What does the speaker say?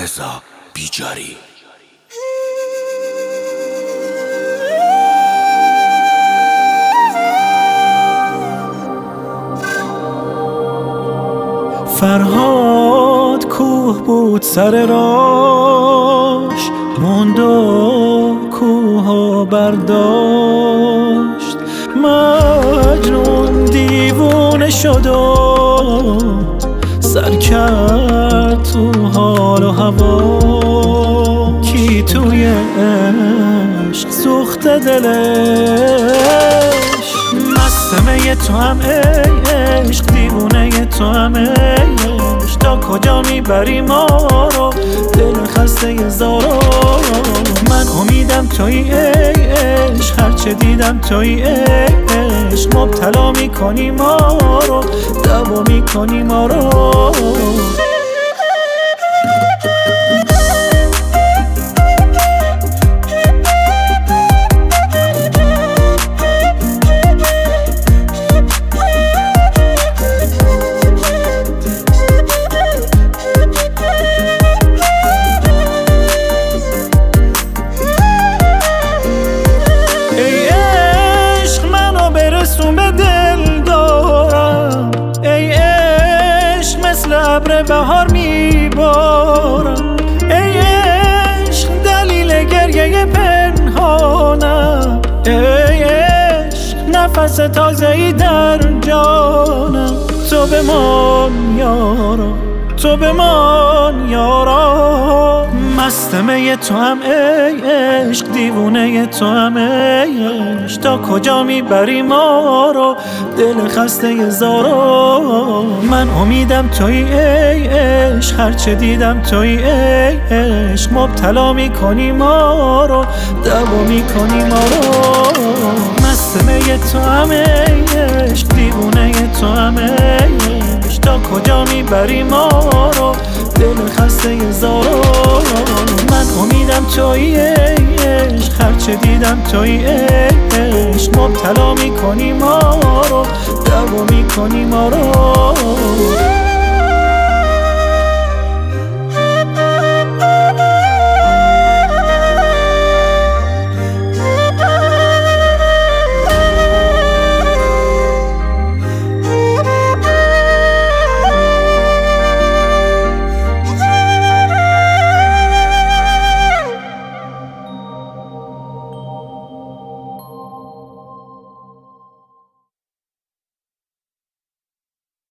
رضا بیجاری. فرهاد کوه بود سر راش، موند و کوه برداشت. مجنون دیوونه شد و سر کرد تو حال و هوا. کی توی عشق سوخته دلش، مستمه تو هم ای عشق، دیوونه تو هم ای عشق. تا کجا میبری ما رو دل خسته زارو؟ من امیدم توی ای عشق، هرچه دیدم توی ای عشق. مبتلا میکنی ما رو، دوا میکنی ما رو. به دل دارم ای عشق، مثل ابر بهار میبارم ای عشق. دلیل گریه پنهانم ای عشق، نفس تازه‌ای در جانم. تو بمان یارا، تو بمان یارا. مستمه تو هم ای عشق، دیوونه تو هم ای عشق. تا کجا میبری ما رو دل خسته زارو؟ من امیدم توی ای عشق، هرچه دیدم توی ای عشق. مبتلا میکنی ما رو، دوا میکنی ما رو. مستمه تو هم ای عشق، دیوونه تو هم ای عشق. تا کجا میبری ما رو دل خسته زارو؟ من امیدم توی عشق، هرچه دیدم توی عشق. مبتلا میکنی ما رو، دوا میکنی ما رو.